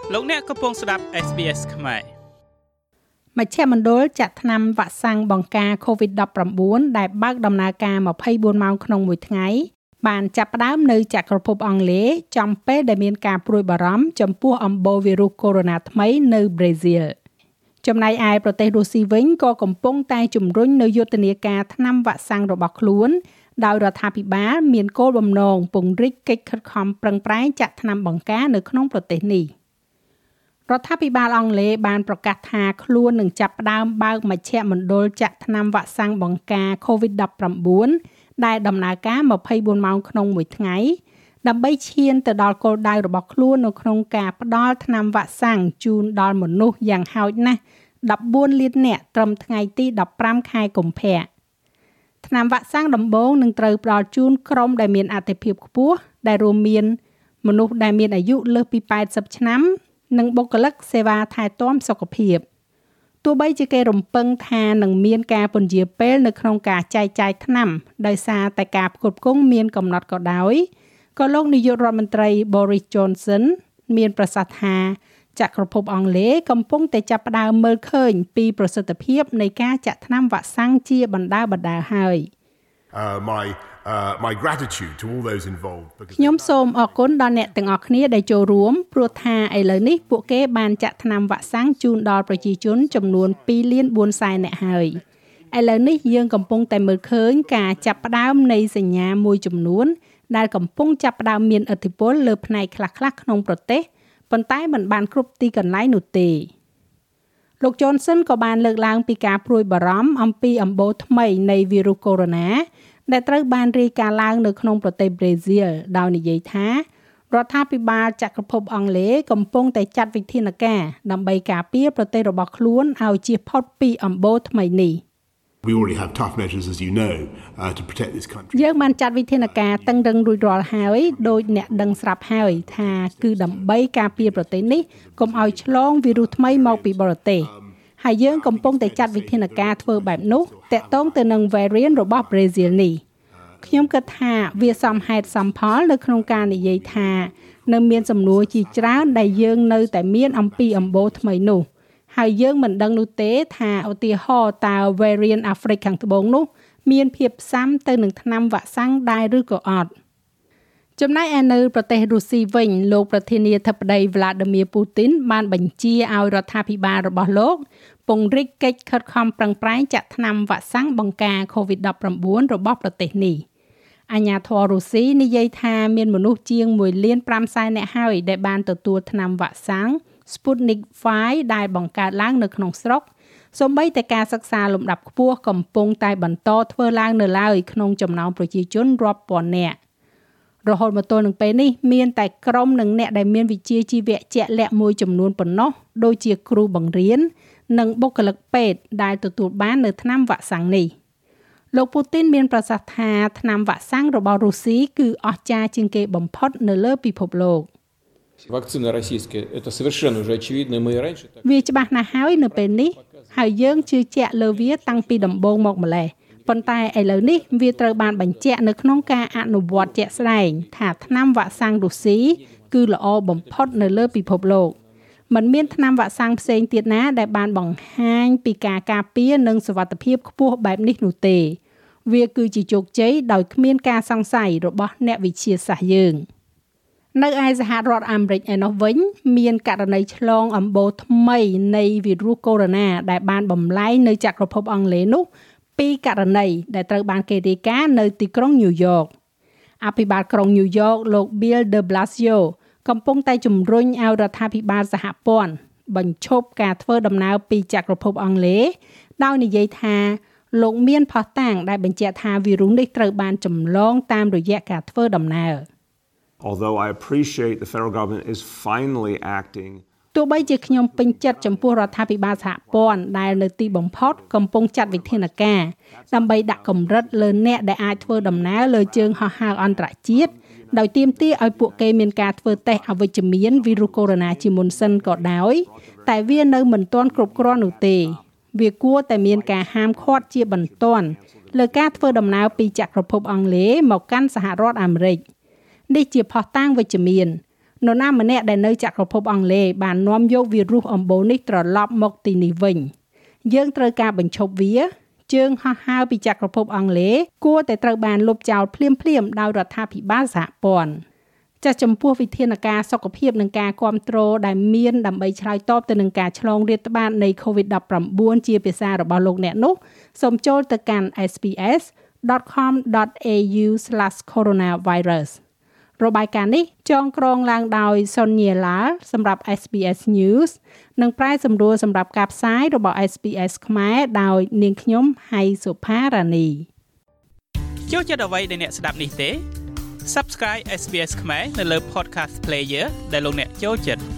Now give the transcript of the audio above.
លោកអ្នកកំពុងស្ដាប់ SBS ខ្មែរមជ្ឈមណ្ឌលចាក់ថ្នាំវ៉ាក់សាំងបង្ការ COVID-19 ដែលបើកដំណើរការ24ម៉ោងក្នុងមួយថ្ងៃបានចាប់ផ្ដើមនៅចក្រភពអង់គ្លេសចំពេលដែលមានការព្រួយបារម្ភចំពោះអំបូរវីរុសកូវីដ -19 ថ្មីនៅប្រេស៊ីលចំណែកឯប្រទេសរុស្ស៊ីវិញក៏កំពុងតែជំរុញនូវយុទ្ធនាការថ្នាំវ៉ាក់សាំងរបស់ខ្លួនដោយរដ្ឋាភិបាលមានគោលបំណងពង្រីកកិច្ចខិតខំប្រឹងប្រែងចាក់ថ្នាំបង្ការនៅក្នុងប្រទេសនេះរដ្ឋាភិបាលអង់គ្លេសបានប្រកាសថាខ្លួននឹងចាប់ផ្ដើមបើកមជ្ឈមណ្ឌលចាក់ថ្នាំវ៉ាក់សាំងបង្ការ COVID-19 ដែលដំណើរការ24ម៉ោងក្នុងមួយថ្ងៃដើម្បីឈានទៅដល់គោលដៅរបស់ខ្លួននៅក្នុងការផ្ដល់ថ្នាំវ៉ាក់សាំងជូនដល់មនុស្សយ៉ាងហោចណាស់14លាននាក់ត្រឹមថ្ងៃទី15ខែកុម្ភៈថ្នាំវ៉ាក់សាំងដំបូងនឹងត្រូវផ្ដល់ជូនក្រុមដែលមានអាទិភាពខ្ពស់ដែលរួមមានមនុស្សដែលមានអាយុលើសពី80ឆ្នាំនិងបុគ្គលិកសេវាថែទាំសុខភាពទោះបីជាគេរំពឹងថានឹងមានការពន្យាពេលនៅក្នុងការចែកចាយថ្នាំដោយសារតែការផ្គត់ផ្គង់មានកំណត់ក៏ដោយក៏លោកនាយករដ្ឋមន្ត្រី Boris Johnson មានប្រសាសន៍ថាចក្រភពអង់គ្លេសកំពុងតែចាប់ផ្ដើមមើលឃើញពីប្រសិទ្ធភាពនៃការចាក់ថ្នាំវ៉ាក់សាំងជាបណ្ដាហើយ my gratitude to all those involved ខ្ញុំសូមអរគុណដល់អ្នកទាំងអស់គ្នាដែលចូលរួមព្រោះថាឥឡូវនេះពួកគេបានចាក់ថ្នាំវ៉ាក់សាំងជូនដល់ប្រជាជនចំនួន2លាន4សែននាក់ហើយឥឡូវនេះយើងកំពុងតែមើលឃើញការចាប់ផ្ដើមនៃសញ្ញាមួយចំនួនដែលកំពុងចាប់ផ្ដើមមានឥទ្ធិពលលើផ្នែកខ្លះៗក្នុងប្រទេសប៉ុន្តែមិនបានគ្រប់ទីកន្លែងនោះទេលោក Johnson ក៏បានលើកឡើងពីការព្រួយបារម្ភអំពីអំបូរថ្មីនៃវីរុសកូវីដ -19 ដែលត្រូវបានរាយការណ៍ឡើងនៅក្នុងប្រទេសប្រេស៊ីលដោយនិយាយថារដ្ឋាភិបាលចក្រភពអង់គ្លេសកំពុងតែចាត់វិធានការដើម្បីការពារប្រទេសរបស់ខ្លួនឲ្យជៀសផុតពីអំបូរថ្មីនេះ We already have tough measures as you know to protect this country យើងបានចាត់វិធានការតឹងរឹងរួចរាល់ហើយដោយអ្នកដឹងស្រាប់ហើយថាគឺដើម្បីការពារប្រទេសនេះកុំឲ្យឆ្លងវីរុសថ្មីមកពីបរទេសហើយយើងកំពុងតែចាត់វិធានការធ្វើបែបនោះតាក់ទងទៅនឹង variant របស់ប្រេស៊ីលនេះខ្ញុំគិតថាវាសមហេតុសមផលនៅក្នុងការនិយាយថានៅមានសំណួរជាច្រើនដែលយើងនៅតែមានអំពីអំបូរថ្មីនោះហើយយើងមិនដឹងនោះទេថាឧទាហរណ៍តើ variant អាហ្វ្រិកខាងត្បូងនោះមានភាពផ្សាំទៅនឹងថ្នាំវ៉ាក់សាំងដែរឬក៏អត់ចំណែកឯនៅប្រទេសរុស្ស៊ីវិញលោកប្រធានាធិបតី Vladimir Putin បានបញ្ជាឲ្យរដ្ឋាភិបាលរបស់លោកពង្រីកកិច្ចខិតខំប្រឹងប្រែងចាក់ថ្នាំវ៉ាក់សាំងបង្ការ COVID-19 របស់ប្រទេសនេះអាជ្ញាធររុស្ស៊ីនិយាយថាមានមនុស្សជាង1លាន5សែននាក់ហើយដែលបានទទួលថ្នាំវ៉ាក់សាំង Sputnik V ដែលបង្កើតឡើងនៅក្នុងស្រុកសូម្បីតែការសិក្សាលំដាប់ខ្ពស់កំពុងតែបន្តធ្វើឡើងនៅឡើយក្នុងចំណោមប្រជាជនរាប់ពាន់នាក់រហូតមកទល់នឹងពេលនេះមានតែក្រុមនិងអ្នកដែលមានវិជ្ជាជីវៈជាក់លាក់មួយចំនួនប៉ុណ្ណោះដូចជាគ្រូបង្រៀននិងបុគ្គលិកពេទ្យដែលទទួលបាននៅថ្នាំវ៉ាក់សាំងនេះលោកពូទីនមានប្រសាសន៍ថាថ្នាំវ៉ាក់សាំងរបស់រុស្ស៊ីគឺអស្ចារ្យជាងគេបំផុតនៅលើពិភពលោក Вакцины российские это совершенно уже очевидно мы и раньше так វាច្បាស់ណាស់ហើយនៅពេលនេះហើយយើងជឿជាក់លើវាតាំងពីដំបូងមកម្ល៉េះប៉ុន្តែឥឡូវនេះវាត្រូវបានបញ្ជាក់នៅក្នុងការអនុវត្តជាក់ស្ដែងថាថ្នាំវ៉ាក់សាំងរុស្ស៊ីគឺល្អបំផុតនៅលើពិភពលោកមិនមានថ្នាំវ៉ាក់សាំងផ្សេងទៀតណាដែលបានបង្ហាញពីការការពារនិងសុវត្ថិភាពខ្ពស់បែបនេះនោះទេវាគឺជាជោគជ័យដោយគ្មានការសង្ស័យរបស់អ្នកវិទ្យាសាស្ត្រយើងនៅឯសហរដ្ឋអាមេរិកឯនោះវិញមានករណីឆ្លងអំបូរថ្មីនៃវីរុសកូវីដ -19 ដែលបានបំលែងនៅចក្រភពអង់គ្លេសនោះ2ករណីដែលត្រូវបានគេរាយការណ៍នៅទីក្រុងញូវយ៉កអភិបាលក្រុងញូវយ៉កលោក Bill de Blasio កំពុងតែជំរុញឲ្យរដ្ឋាភិបាលសហព័ន្ធបញ្ឈប់ការធ្វើដំណើរពីចក្រភពអង់គ្លេសដោយនិយាយថាលោកមានភស្តុតាងដែលបញ្ជាក់ថាវីរុសនេះត្រូវបានចម្លងតាមរយៈការធ្វើដំណើរ Although I appreciate the federal government is finally acting ទោះបីជាខ្ញុំពេញចិត្តចំពោះរដ្ឋាភិបាលសហព័ន្ធដែលនៅទីបំផុតកំពុងចាត់វិធានការដើម្បីដាក់កម្រិតលើអ្នកដែលអាចធ្វើដំណើរលើជើងហោះហើរអន្តរជាតិដោយទាមទារឲ្យពួកគេមានការធ្វើតេស្តអវិជ្ជមានវីរុសកូវីដ -19 ជាមុនសិនក៏ដោយតែវានៅមិនទាន់គ្រប់គ្រាន់នោះទេវាគួរតែមានការហាមឃាត់ជាបន្ទាន់លើការធ្វើដំណើរពីចក្រភពអង់គ្លេសមកកាន់សហរដ្ឋអាមេរិកនេះជាភស្តុតាងវិជ្ជមាននរណាម្នាក់ដែលនៅចក្រភពអង់គ្លេសបាននាំយកវីរុសអំបូរនេះត្រឡប់មកទីនេះវិញយើងត្រូវការបញ្ឈប់វាជើងហោះហើរពីចក្រភពអង់គ្លេសគួរតែត្រូវបានលុបចោលភ្លាមៗដោយរដ្ឋាភិបាលសហព័ន្ធចាស់ចំពោះវិធានការសុខភាពនិងការគ្រប់គ្រងដែលមានដើម្បីឆ្លើយតបទៅនឹងការឆ្លងរាតត្បាតនៃ COVID-19 ជាភាសារបស់លោកអ្នកនោះសូមចូលទៅកាន់ sbs.com.au/coronavirus របាយការណ៍នេះចងក្រងឡើងដោយ Sonia Lal សម្រាប់ SBS News និងប្រែសម្រួលសម្រាប់ការផ្សាយរបស់ SBS ខ្មែរដោយនាងខ្ញុំ ហៃសុផារ៉ានីចូលចិត្តអ្វីដែលអ្នកស្ដាប់នេះទេ Subscribe SBS ខ្មែរនៅលើ Podcast Player ដែលលោកអ្នកចូលចិត្ត